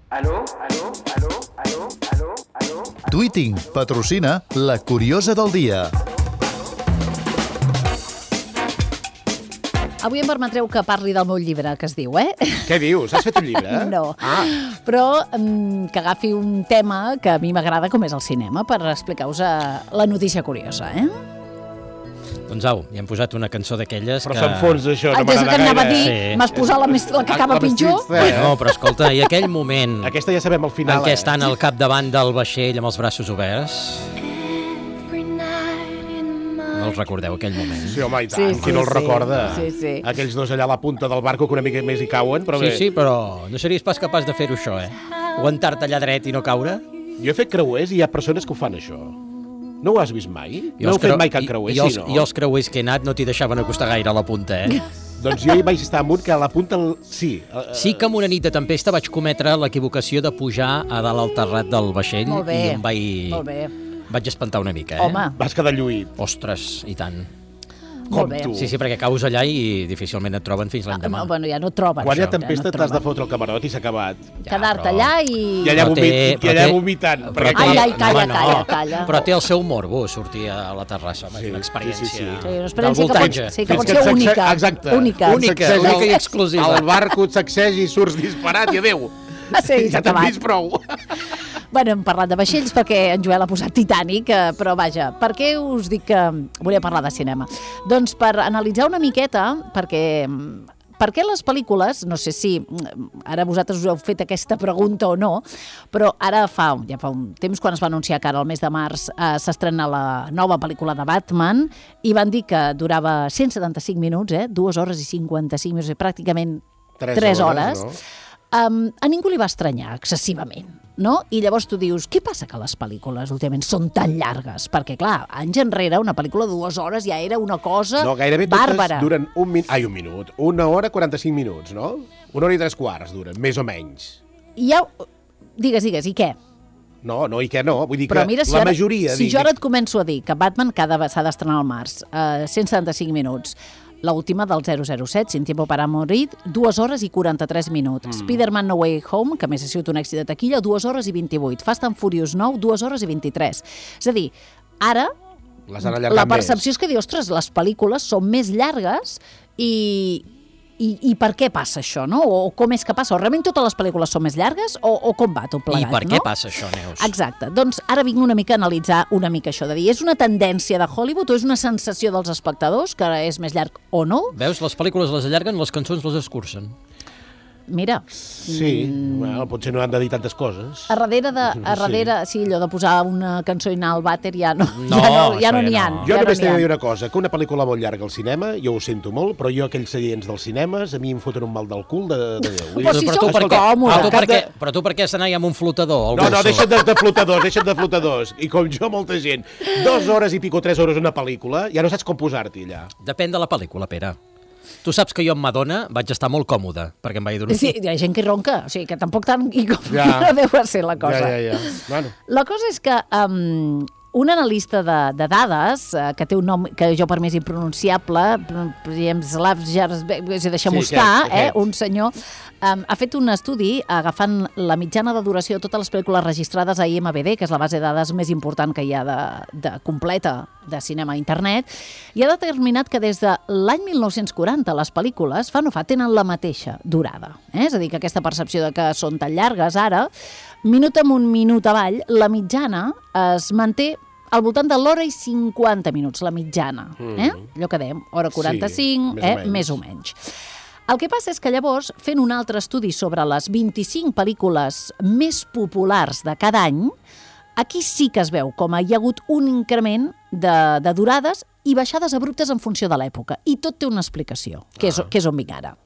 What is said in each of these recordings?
Aló, aló, aló, aló, aló, aló. Tweeting patrocina La Curiosa del Dia. Avui em permetreu que parli del meu llibre, que es diu, Què dius? Has fet un llibre? No, però que agafi un tema que a mi m'agrada, com és el cinema, per explicar-vos la notícia curiosa, Doncs au, hi hem posat una cançó d'aquelles Però que... s'enfonsa això, no És el que m'agrada anava a gaire. dir, Sí. m'has posat la que acaba pitjor? No, però escolta, i aquell moment Aquesta ja sabem al final, en què estan al capdavant del vaixell amb els braços oberts... No els recordeu, aquell moment? Sí, home, i tant, qui no el recorda? Sí. Aquells dos allà a la punta del barco que una mica més hi cauen, però bé. Sí, però no series pas capaç de fer-ho, això, Aguantar-te allà dret i no caure? Jo he fet creuers i hi ha persones que ho fan, això. No ho has vist mai? No heu fet mai cap creuer, sí, no? I els creuers que he anat no t'hi deixaven acostar gaire a la punta, Doncs jo hi vaig estar amunt, que a la punta... Sí. Sí que amb una nit de tempesta vaig cometre l'equivocació de pujar a dalt al terrat del vaixell Molt bé, i em molt bé. vaig espantar una mica, Home. Vas quedar lluït. Ostres, i tant. Molt bé. tu. Sí, perquè caus allà i difícilment et troben fins l'endemà. Bueno, ja no et troben. Quan hi ha això, tempesta ja no et t'has de troben. fotre el camarot i s'ha acabat. Quedar-te allà i... I allà, Però té- vomitant. però perquè- Ai, calla, home, calla. Però té el seu morbo, sortir a la terrassa, home, Sí, és una experiència sí. Sí, una del experiència que voltatge. pot, sí, que Fins pot que ser et única. Exacte. Única. Única i exclusiva. El barco et sacseja i surts disparat i adéu. Sí, ja s'ha t'han acabat. vist prou. Bueno, hem parlat de vaixells perquè en Joel ha posat Titanic, però vaja, per què us dic que volia parlar de cinema? Doncs per analitzar una miqueta, perquè les pel·lícules, no sé si ara vosaltres us heu fet aquesta pregunta o no, però ara ja fa un temps, quan es va anunciar que ara al mes de març s'estrena la nova pel·lícula de Batman, i van dir que durava 175 minuts, 2 hores i 55 minuts, pràcticament 3 hores. No? A ningú li va estranyar excessivament, no? I llavors tu dius, què passa que les pel·lícules últimament són tan llargues? Perquè, clar, anys enrere una pel·lícula de 2 hores ja era una cosa No, gairebé totes bàrbara. duren un minut. 1 hora 45 minuts, no? 1 hora i 3/4 duren, més o menys. I ja... Digues, i què? No, i què no? Vull dir Però que mira, la majoria... si jo ara et començo a dir que Batman s'ha d'estrenar al març, 175 minuts, l'última del 007, Sin tiempo para morir, 2 hores i 43 minuts. Spider-Man No Way Home, que a més ha sigut un èxit de taquilla, 2 hores i 28. Fast and Furious 9, 2 hores i 23. És a dir, ara Les han allargat la més. percepció és que diu, ostres, les pel·lícules són més llargues i per què passa això, no? O com és que passa? O realment totes les pel·lícules són més llargues o com va tot plegat, I per no? què passa això, Neus? Exacte. Doncs ara vinc una mica a analitzar una mica això, de dir, és una tendència de Hollywood o és una sensació dels espectadors que és més llarg o no? Veus, les pel·lícules les allarguen, les cançons les escurcen. Mira, Sí, bueno, potser no han de dir tantes coses. a darrere, sí, allò de posar una cançó i anar al vàter ja no n'hi això ha. no. Jo ja només n'hi t'he ha. de dir una cosa, que una pel·lícula molt llarga al cinema, jo ho sento molt, però jo aquells seients dels cinemes a mi em foten un mal del cul de Déu. Vull Però dir, si Però sou tu per què? còmodes. Però tu per què has d'anar amb un flotador al No, bolso? deixa't de flotadors. I com jo, molta gent. 2 hores i pico, 3 hores una pel·lícula, ja no saps com posar-t'hi allà. Depèn de la pel·lícula, Pere. Tu saps que jo amb Madonna vaig estar molt còmode, perquè em vaig dormir. Sí, hi ha gent que ronca, o sigui, que tampoc tant i com Ja. no deu ser la cosa. Ja. Bueno. La cosa és que un analista de dades, que té un nom que jo per mi és impronunciable, deixem-ho Sí, estar, aquest. un senyor, ha fet un estudi agafant la mitjana de duració de totes les pel·lícules registrades a IMDb, que és la base de dades més important que hi ha de completa de cinema a internet, i ha determinat que des de l'any 1940 les pel·lícules, fa no fa, tenen la mateixa durada. És a dir, que aquesta percepció de que són tan llargues ara, minut amunt, minut avall, la mitjana es manté al voltant de l'hora i 50 minuts, la mitjana. Allò que dèiem, hora 45, Sí, més o menys. El que passa és que llavors, fent un altre estudi sobre les 25 pel·lícules més populars de cada any, aquí sí que es veu com hi ha hagut un increment de durades i baixades abruptes en funció de l'època. I tot té una explicació, que és on vinc ara.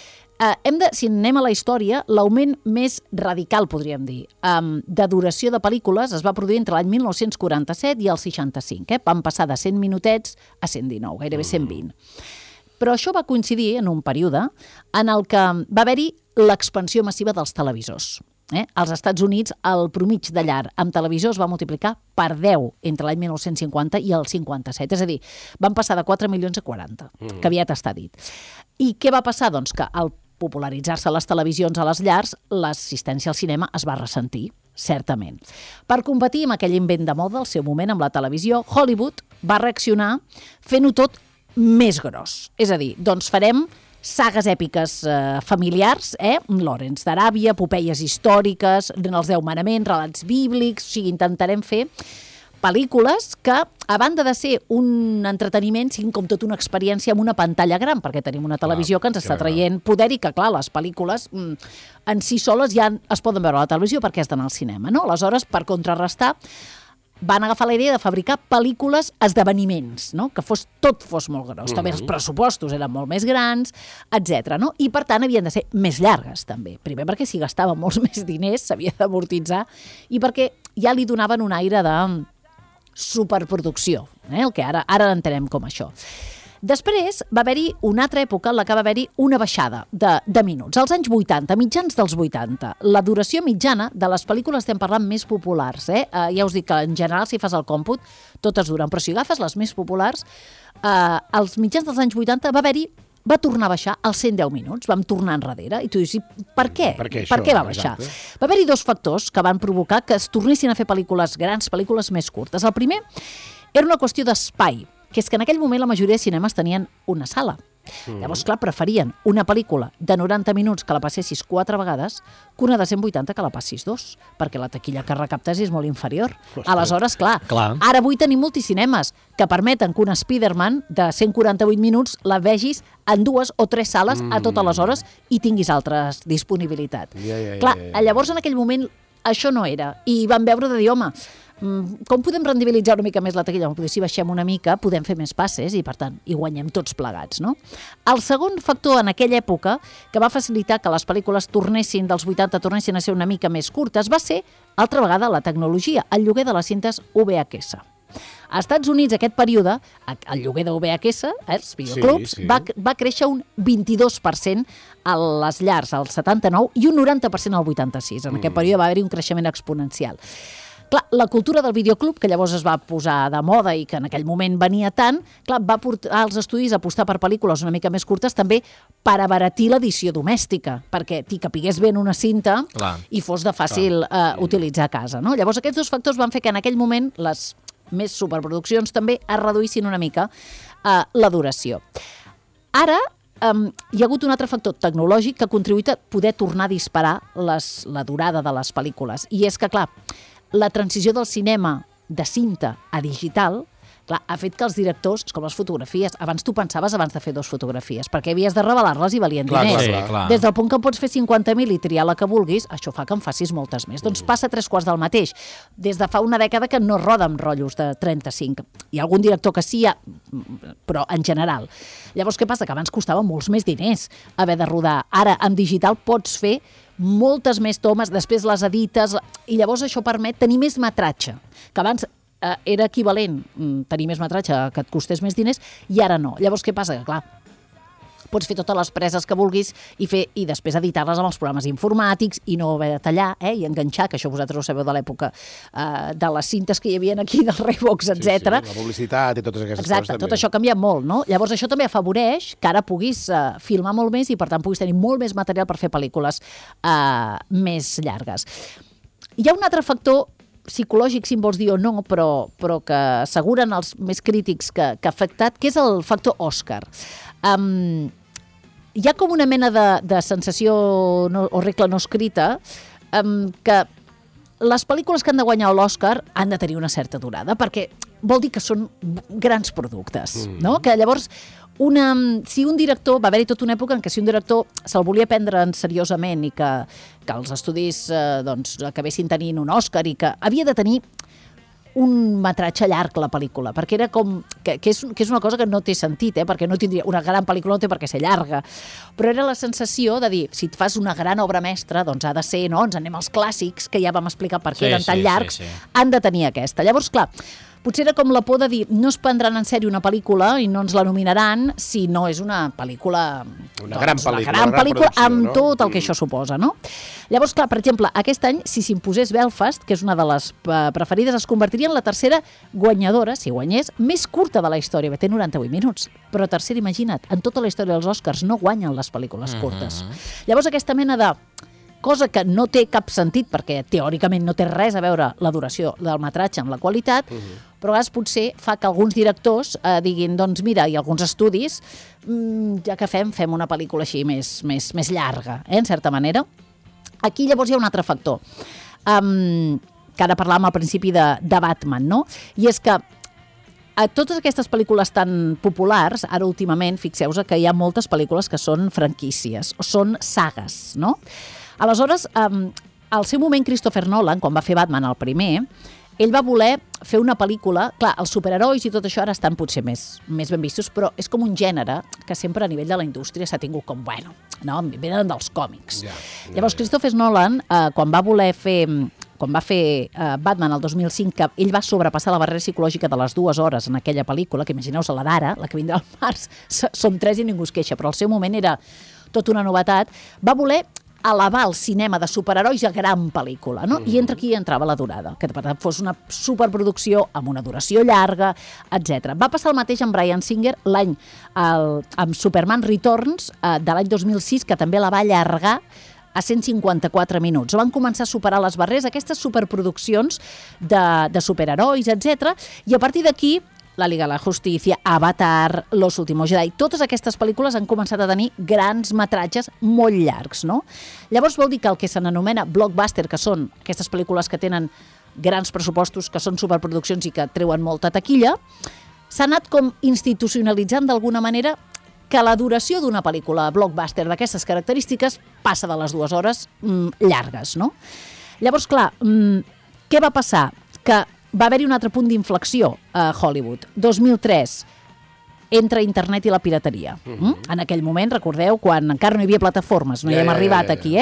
Si anem a la història, l'augment més radical, podríem dir, de duració de pel·lícules es va produir entre l'any 1947 i el 65. Van passar de 100 minutets a 119, gairebé 120. Però això va coincidir en un període en el que va haver-hi l'expansió massiva dels televisors. Als Estats Units, el promig de llar amb televisió es va multiplicar per 10 entre l'any 1950 i el 57. És a dir, van passar de 4 milions a 40, que aviat està dit. I què va passar? Doncs que popularitzar-se les televisions a les llars, l'assistència al cinema es va ressentir, certament. Per competir amb aquell invent de moda al seu moment amb la televisió, Hollywood va reaccionar fent-ho tot més gros. És a dir, doncs farem sagues èpiques familiars, Lawrence d'Aràbia, epopeies històriques, els 10 manaments, relats bíblics, o sigui, intentarem fer pel·lícules que, a banda de ser un entreteniment, siguin com tota una experiència amb una pantalla gran, perquè tenim una televisió que ens està traient poder i que, clar, les pel·lícules en si soles ja es poden veure a la televisió perquè has d'anar al cinema, no? Aleshores, per contrarrestar, van agafar la idea de fabricar pel·lícules esdeveniments, no? Que tot fos molt gros. També els pressupostos eren molt més grans, etc. No? I, per tant, havien de ser més llargues, també. Primer perquè si gastaven molts més diners, s'havia d'amortitzar, i perquè ja li donaven un aire de superproducció, el que ara l'entenem com això. Després va haver-hi una altra època en la que va haver-hi una baixada de minuts. Als anys 80, mitjans dels 80, la duració mitjana de les pel·lícules estem parlant més populars. Ja us dic que en general, si fas el còmput, totes duren, però si agafes les més populars, als mitjans dels anys 80 va tornar a baixar als 110 minuts, vam tornar enrere, i tu dius, per què? Per què va baixar? Exacte. Va haver-hi 2 factors que van provocar que es tornessin a fer pel·lícules grans, pel·lícules més curtes. El primer era una qüestió d'espai, que és que en aquell moment la majoria de cinemes tenien una sala. Llavors, clar, preferien una pel·lícula de 90 minuts que la passessis 4 vegades que una de 180 que la passis 2, perquè la taquilla que recaptes és molt inferior. Aleshores, clar, ara avui tenim multicinemes que permeten que una Spider-Man de 148 minuts la vegis en 2 o 3 sales a totes les hores i tinguis altres disponibilitat. Clar, llavors en aquell moment això no era, i vam veure de dir, home, com podem rendibilitzar una mica més la taquilla? Si baixem una mica, podem fer més passes i, per tant, hi guanyem tots plegats, no? El segon factor en aquella època que va facilitar que les pel·lícules tornessin dels 80 tornessin a ser una mica més curtes va ser, altra vegada, la tecnologia, el lloguer de les cintes VHS. Als Estats Units, aquest període, el lloguer de VHS, els videoclubs, va créixer un 22% a les llars al 79 i un 90% al 86. En aquest període va haver-hi un creixement exponencial. Clar, la cultura del videoclub, que llavors es va posar de moda i que en aquell moment venia tant, clar, va portar els estudis a apostar per pel·lícules una mica més curtes també per abaratir l'edició domèstica, perquè t'hi capigués bé en una cinta i fos de fàcil utilitzar a casa, no? Llavors aquests 2 factors van fer que en aquell moment les més superproduccions també es reduïssin una mica la duració. Ara hi ha hagut un altre factor tecnològic que ha contribuït a poder tornar a disparar la durada de les pel·lícules, i és que, clar, la transició del cinema de cinta a digital, clar, ha fet que els directors, com les fotografies, abans tu pensaves abans de fer 2 fotografies, perquè havies de revelar-les i valien diners. Clar. Des del punt que en pots fer 50.000 i triar la que vulguis, això fa que en facis moltes més. Doncs passa 3/4 del mateix. Des de fa una dècada que no roda amb rotllos de 35. Hi ha algun director que sí, però en general. Llavors, què passa? Que abans costava molts més diners haver de rodar. Ara, amb digital, pots fer moltes més tomes, després les edites, i llavors això permet tenir més metratge, que abans era equivalent tenir més metratge que et costés més diners, i ara no. Llavors què passa? Que clar, pots fer totes les preses que vulguis i després editar-les amb els programes informàtics i no haver de tallar i enganxar, que això vosaltres ho sabeu de l'època de les cintes que hi havia aquí, del Reeboks, etc. La publicitat i totes aquestes coses. Exacte, tot això ha canviat molt, no? Llavors això també afavoreix que ara puguis filmar molt més i per tant puguis tenir molt més material per fer pel·lícules més llargues. Hi ha un altre factor psicològic, si em vols dir o no, però que asseguren els més crítics que ha afectat, que és el factor Òscar. Hi ha com una mena de sensació o regla no escrita que les pel·lícules que han de guanyar l'Òscar han de tenir una certa durada, perquè vol dir que són grans productes, no? Que llavors, si un director, va haver-hi tota una època en què si un director se'l volia prendre seriosament i que els estudis acabessin tenint un Òscar i que havia de tenir un metratge llarg la pel·lícula, perquè era com que és una cosa que no té sentit, perquè no tindria una gran pel·lícula, no té per què ser llarga, però era la sensació de dir, si et fas una gran obra mestra, doncs ha de ser, no, ens anem als clàssics, que ja vam explicar per què eren tan llargs, han de tenir aquesta. Llavors, clar, potser era com la por de dir no es prendran en sèrio una pel·lícula i no ens la nominaran si no és una pel·lícula... Una gran pel·lícula, una gran pel·lícula producció, amb no? tot el que això suposa, no? Llavors, clar, per exemple, aquest any, si s'imposés Belfast, que és una de les preferides, es convertiria en la tercera guanyadora, si guanyés, més curta de la història. Té 98 minuts. Però tercera, imagina't, en tota la història dels Oscars no guanyen les pel·lícules curtes. Llavors, aquesta mena de cosa que no té cap sentit, perquè teòricament no té res a veure la duració del metratge amb la qualitat, però a vegades potser fa que alguns directors diguin, doncs mira, i alguns estudis, ja que fem una pel·lícula així més llarga, en certa manera. Aquí llavors hi ha un altre factor, que ara parlàvem al principi de Batman, no? I és que a totes aquestes pel·lícules tan populars, ara últimament, fixeu-vos que hi ha moltes pel·lícules que són franquícies, o són sagues, no? Aleshores, al seu moment, Christopher Nolan, quan va fer Batman el primer, ell va voler fer una pel·lícula... Clar, els superherois i tot això ara estan potser més ben vistos, però és com un gènere que sempre a nivell de la indústria s'ha tingut com, bueno, no, venen dels còmics. Llavors, Christopher Nolan, quan va fer Batman el 2005, que ell va sobrepassar la barrera psicològica de les 2 hores en aquella pel·lícula, que imagineu-se la d'ara, la que vindrà al març, són 3 i ningú es queixa, però al seu moment era tota una novetat, va voler elevar el cinema de superherois a gran pel·lícula, no? I entre aquí entrava la durada, que per tant fos una superproducció amb una duració llarga, etc. Va passar el mateix amb Bryan Singer l'any amb Superman Returns de l'any 2006, que també la va allargar a 154 minuts. Van començar a superar les barreres, aquestes superproduccions de superherois, etc. I a partir d'aquí La Liga de la Justícia, Avatar, Los Últimos Jedi, totes aquestes pel·lícules han començat a tenir grans metratges molt llargs, no? Llavors vol dir que el que se n'anomena blockbuster, que són aquestes pel·lícules que tenen grans pressupostos, que són superproduccions i que treuen molta taquilla, s'ha anat com institucionalitzant d'alguna manera que la duració d'una pel·lícula blockbuster d'aquestes característiques passa de les 2 hores llargues, no? Llavors, clar, què va passar? Que va haver-hi un altre punt d'inflexió a Hollywood. 2003, entre internet i la pirateria. En aquell moment, recordeu, quan encara no hi havia plataformes, no hi hem arribat aquí,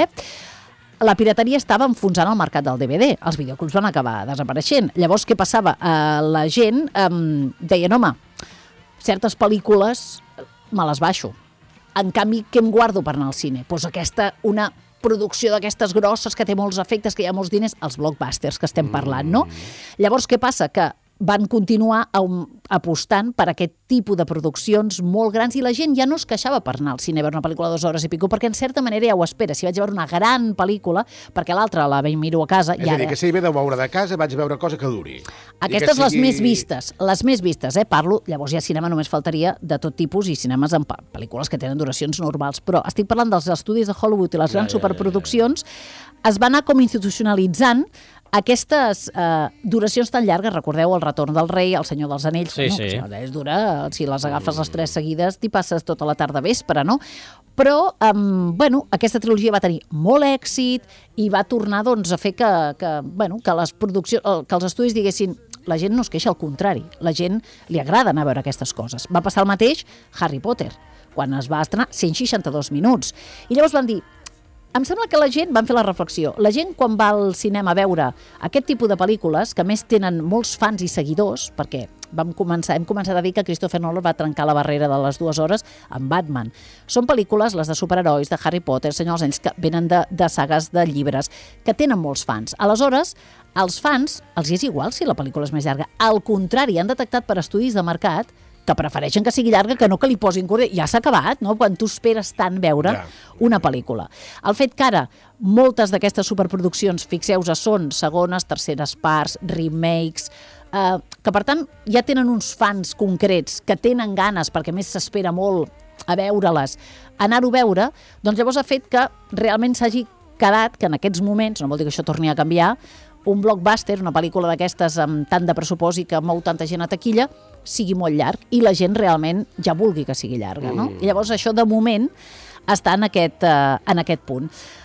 la pirateria estava enfonsant el mercat del DVD. Els videoclubs van acabar desapareixent. Llavors, què passava? La gent deien, home, certes pel·lícules me les baixo. En canvi, què em guardo per anar al cine? Doncs una producció d'aquestes grosses que té molts efectes, que hi ha molts diners, els blockbusters que estem parlant, no? Llavors, què passa? Que van continuar apostant per aquest tipus de produccions molt grans i la gent ja no es queixava per anar al cine a veure una pel·lícula de 2 hores i pico, perquè en certa manera ja ho espera. Si vaig veure una gran pel·lícula, perquè l'altra la miro a casa... És a dir, que si ve de veure de casa, vaig veure cosa que duri. Aquestes les més vistes, parlo, llavors ja cinema només faltaria de tot tipus i cinemes amb pel·lícules que tenen duracions normals, però estic parlant dels estudis de Hollywood i les grans superproduccions, es va anar com institucionalitzant aquestes duracions tan llargues. Recordeu El retorn del rei, El senyor dels anells, sí. És dura, si les agafes les 3 seguides t'hi passes tota la tarda vespre, no? Però, aquesta trilogia va tenir molt èxit i va tornar doncs, a fer que les produccions, que els estudis diguessin la gent no es queixa, al contrari, la gent li agrada anar a veure aquestes coses. Va passar el mateix Harry Potter, quan es va estrenar 162 minuts. I llavors van dir, em sembla que la gent, van fer la reflexió, la gent quan va al cinema a veure aquest tipus de pel·lícules, que a més tenen molts fans i seguidors, perquè hem començat a dir que Christopher Nolan va trencar la barrera de les 2 hores amb Batman. Són pel·lícules, les de superherois, de Harry Potter, Senyor dels Anells, que venen de sagues de llibres, que tenen molts fans. Aleshores, als fans els és igual si la pel·lícula és més llarga. Al contrari, han detectat per estudis de mercat que prefereixen que sigui llarga que no que li posin cura. Ja s'ha acabat, no?, quan tu esperes tant veure una pel·lícula. El fet que ara moltes d'aquestes superproduccions, fixeu-vos, són segones, terceres parts, remakes, que per tant ja tenen uns fans concrets que tenen ganes, perquè més s'espera molt a veure-les, anar-ho a veure, doncs llavors ha fet que realment s'hagi quedat, que en aquests moments, no vol dir que això torni a canviar, un blockbuster, una pel·lícula d'aquestes amb tant de pressupost i que mou tanta gent a taquilla, sigui molt llarg i la gent realment ja vulgui que sigui llarga, no? I llavors això de moment està en aquest punt.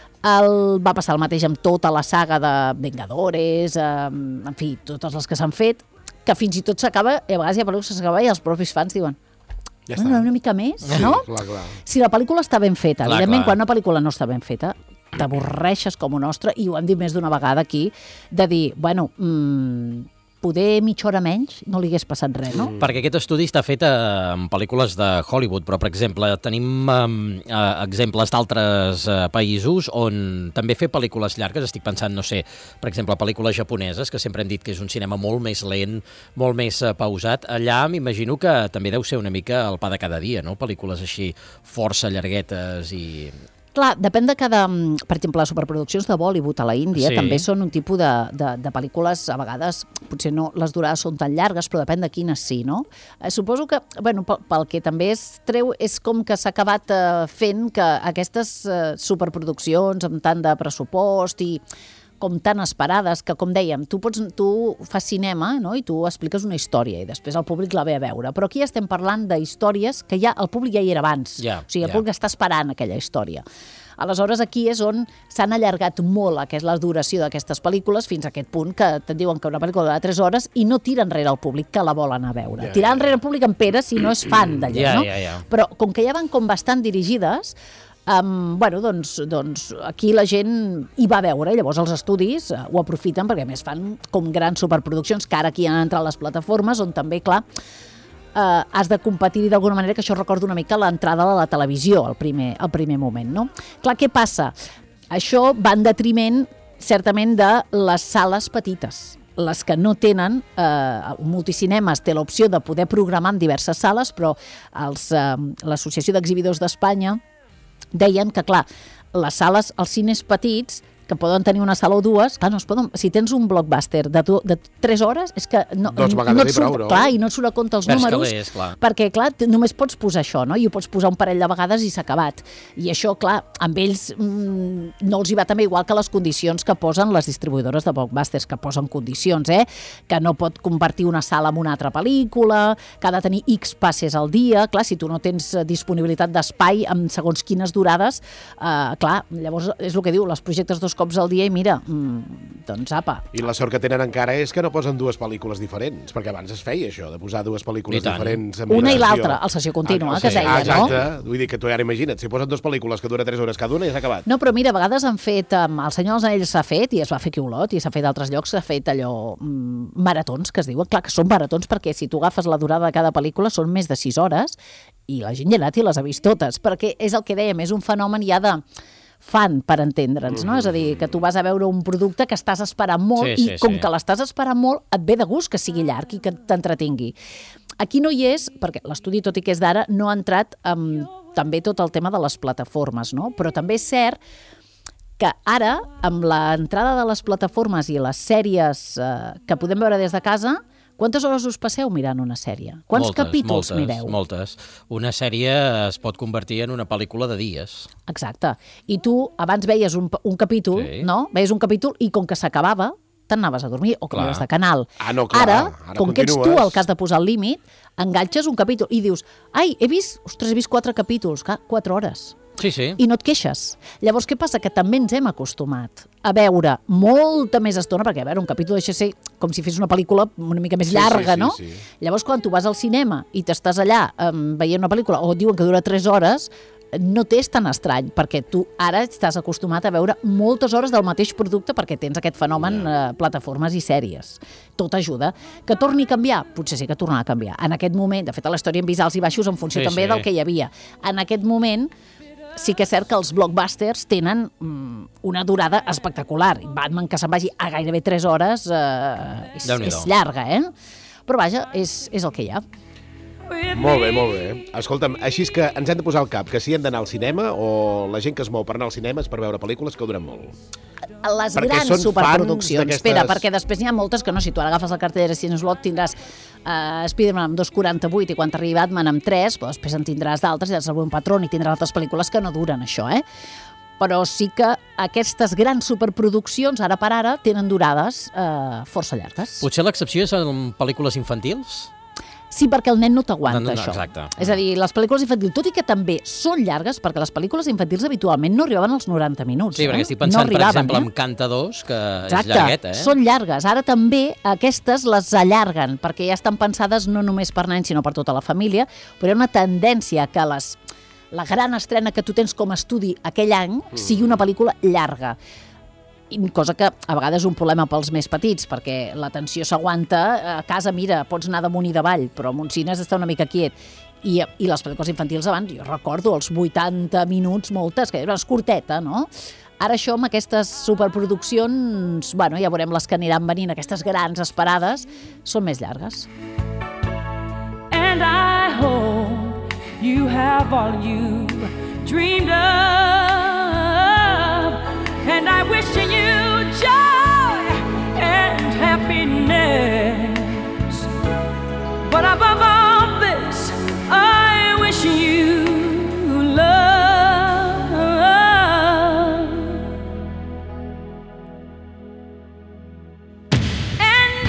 Va passar el mateix amb tota la saga de Vengadores, en fi, totes les que s'han fet, que fins i tot s'acaba, i a vegades hi ha pel·lícules que s'acaba i els propis fans diuen una mica més, no? Clar. Si la pel·lícula està ben feta, evidentment, quan una pel·lícula no està ben feta, t'avorreixes com un ostre, i ho hem dit més d'una vegada aquí, de dir, poder mitja hora menys no li hagués passat res, no? Perquè aquest estudi està fet en pel·lícules de Hollywood, però, per exemple, tenim exemples d'altres països on també fer pel·lícules llargues, estic pensant, no sé, per exemple, pel·lícules japoneses, que sempre hem dit que és un cinema molt més lent, molt més pausat. Allà m'imagino que també deu ser una mica el pa de cada dia, no? Pel·lícules així força llarguetes i... Clar, depèn de cada... Per exemple, les superproduccions de Bollywood a la Índia també són un tipus de pel·lícules, a vegades, potser no les durades són tan llargues, però depèn de quines sí, no? Suposo que, bueno, pel que també es treu, és com que s'ha acabat fent que aquestes superproduccions amb tant de pressupost i com tan esperades, que com dèiem, tu fas cinema, no? I tu expliques una història i després el públic la ve a veure, però aquí estem parlant d'històries que ja el públic ja hi era abans, o sigui, el públic està esperant aquella història. Aleshores, aquí és on s'han allargat molt la duració d'aquestes pel·lícules fins a aquest punt que te'n diuen que una pel·lícula de 3 hores i no tira enrere el públic que la vol anar a veure. Tirar enrere el públic en Pere si no és fan d'allò, no? Però com que ja van com bastant dirigides, bueno, doncs aquí la gent hi va a veure, llavors els estudis ho aprofiten perquè a més fan com grans superproduccions que ara aquí han entrat les plataformes on també, clar, has de competir d'alguna manera, que això recorda una mica l'entrada a la televisió al primer moment, no? Clar, què passa? Això va en detriment certament de les sales petites. Les que no tenen, Multicinemes té l'opció de poder programar en diverses sales, però l'Associació d'Exhibidors d'Espanya deien que, clar, les sales, els cines petits, que poden tenir una sala o dues, clar, no es poden, si tens un blockbuster de 3 hores, és que no et surt, clar, i no et surt a compte els números, perquè, clar, només pots posar això, no? I ho pots posar un parell de vegades i s'ha acabat. I això, clar, amb ells no els hi va també igual que les condicions que posen les distribuïdores de blockbusters, que posen condicions, que no pot convertir una sala en una altra pel·lícula, que ha de tenir X passes al dia, clar, si tu no tens disponibilitat d'espai amb segons quines durades, clar, llavors és el que diu, els projectes 2 cops al dia i mira, doncs apa. I la sort que tenen encara és que no posen 2 pel·lícules diferents, perquè abans es feia això, de posar 2 pel·lícules diferents. Una i l'altra, el sessió contínua, que es deia, no? Exacte, vull dir que tu ara imagina't, si posen 2 pel·lícules que dura 3 hores cada una ja s'ha acabat. No, però mira, a vegades han fet, el Senyor dels Anells s'ha fet, i es va fer aquí a Olot, i s'ha fet d'altres llocs, s'ha fet allò, maratons, que es diuen, clar, que són maratons, perquè si tu agafes la durada de cada pel·lícula són més de 6 hores, i la gent ja ha anat i les ha vist totes, perquè és el que dèiem, és un fenomen ja de fan, per entendre'ns, no? És a dir, que tu vas a veure un producte que estàs esperant molt i com que l'estàs esperant molt, et ve de gust que sigui llarg i que t'entretingui. Aquí no hi és, perquè l'estudi, tot i que és d'ara, no ha entrat també tot el tema de les plataformes, no? Però també és cert que ara, amb l'entrada de les plataformes i les sèries que podem veure des de casa, quantes hores us passeu mirant una sèrie? Quants capítols mireu? Moltes. Una sèrie es pot convertir en una pel·lícula de dies. Exacte. I tu abans veies un capítol, no? Veies un capítol i com que s'acabava, t'anaves a dormir o canviaves de canal. Ara, com que ets tu el que has de posar el límit, enganxes un capítol i dius, ai, he vist 4 capítols, 4 hores. Sí. I no et queixes. Llavors, què passa? Que també ens hem acostumat a veure molta més estona, perquè a veure, un capítol deixa ser com si fes una pel·lícula una mica més llarga, no? Llavors, quan tu vas al cinema i t'estàs allà veient una pel·lícula o et diuen que dura 3 hores, no t'és tan estrany, perquè tu ara estàs acostumat a veure moltes hores del mateix producte perquè tens aquest fenomen plataformes i sèries. Tot ajuda. Que torni a canviar? Potser sí que tornarà a canviar. En aquest moment, de fet, a la història en vist alts i baixos en funció també del que hi havia. En aquest moment sí que és cert que els blockbusters tenen una durada espectacular. Batman, que se'n vagi a gairebé 3 hores, és llarga, Però vaja, és el que hi ha. Molt bé. Escolta'm, així és que ens hem de posar al cap que si hem d'anar al cinema o la gent que es mou per anar al cinema és per veure pel·lícules que duren molt. Les grans superproduccions. Espera, perquè després n'hi ha moltes que no, si tu ara agafes la cartellera Cineslot tindràs Spider-Man amb 2,48 i quan t'arribi Batman amb 3, però després en tindràs d'altres, i el Buen Patrón, i tindràs altres pel·lícules que no duren això, Però sí que aquestes grans superproduccions, ara per ara, tenen durades força llargues. Potser l'excepció és en pel·lícules infantils? Sí, perquè el nen no t'aguanta, això. Exacte. És a dir, les pel·lícules infantils, tot i que també són llargues, perquè les pel·lícules infantils habitualment no arribaven als 90 minuts. Sí, perquè estic pensant, per exemple, en Canta 2, que és llargueta, són llargues. Ara també aquestes les allarguen, perquè ja estan pensades no només per nens, sinó per tota la família, però hi ha una tendència que la gran estrena que tu tens com a estudi aquell any sigui una pel·lícula llarga. cosa que a vegades és un problema pels més petits, perquè l'atenció s'aguanta. A casa, mira, pots anar damunt i davall, però en un cine has d'estar una mica quiet. I les pel·lícules infantils abans, jo recordo els 80 minuts, moltes, que era curteta, no? Ara això, amb aquestes superproduccions, bueno, ja veurem les que aniran venint, aquestes grans esperades, són més llargues. And I hope you have all you dreamed of, and I wish you joy and happiness, but above all this, I wish you love. And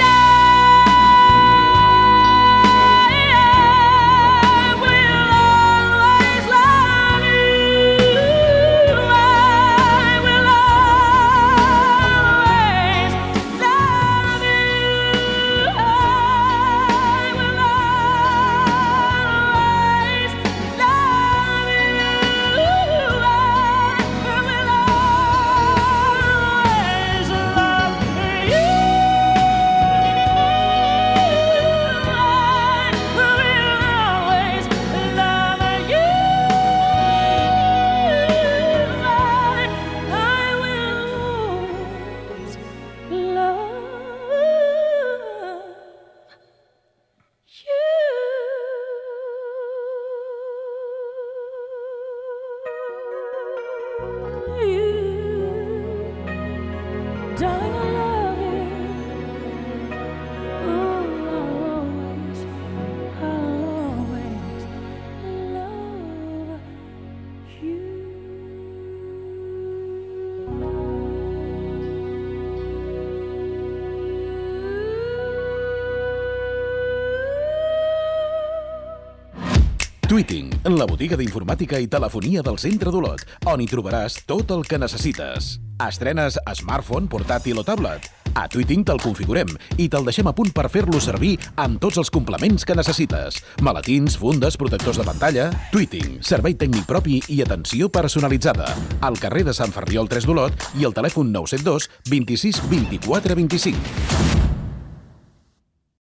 I will always love you. I will always love you. I will always love you. I will always love you. Darling, I love you. I'll always love you. Tweeting, la botiga d'informàtica i telefonia del centre d'Olot, on hi trobaràs tot el que necessites. Estrenes smartphone, portàtil o tablet? A Tweeting te'l configurem i te'l deixem a punt per fer-lo servir amb tots els complements que necessites. Maletins, fundes, protectors de pantalla... Tweeting, servei tècnic propi i atenció personalitzada. Al carrer de Sant Ferriol 3 d'Olot i al telèfon 972 26 24 25.